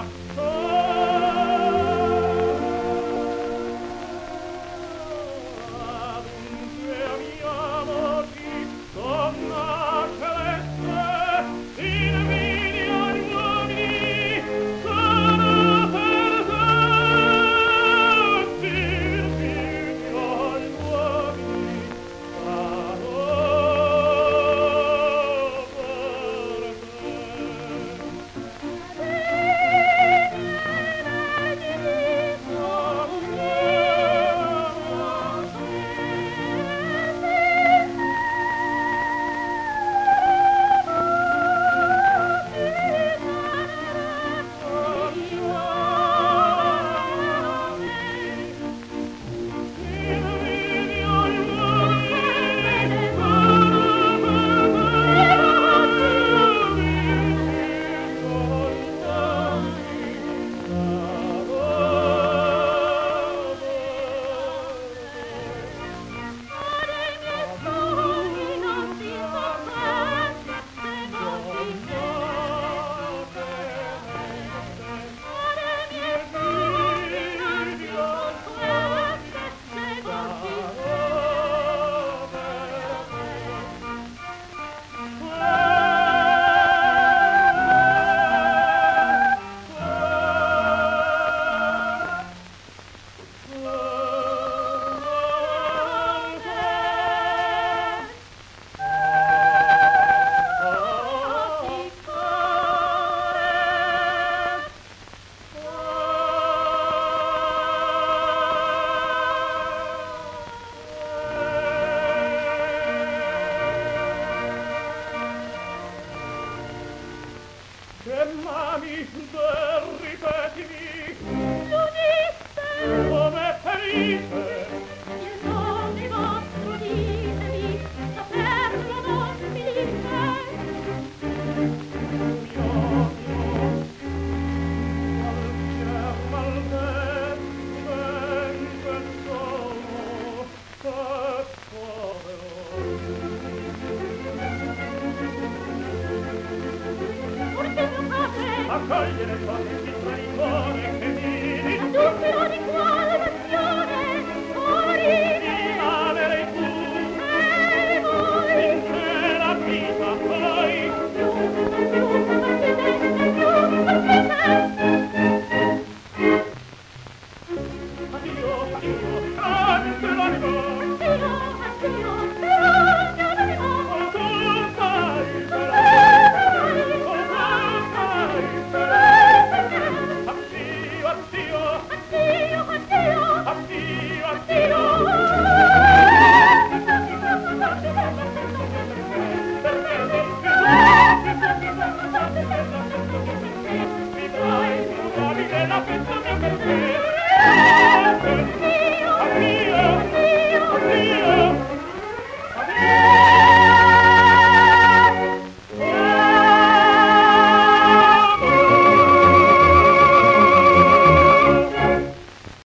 Che mami, ripetimi, lo disse, come felice, il nome vostro ditemi, saperlo non mi disse. mio, al cielo vengo solo, che povero. Accogliere il traditore che mi Adupero di quale nazione, morire, rimanere tu e voi, finché la vita poi più partite, addio, addio, anche l'anima addio, però mio animo, oh tu stai per oh tu stai per addio, addio, addio, addio mi dai, mi dai la festa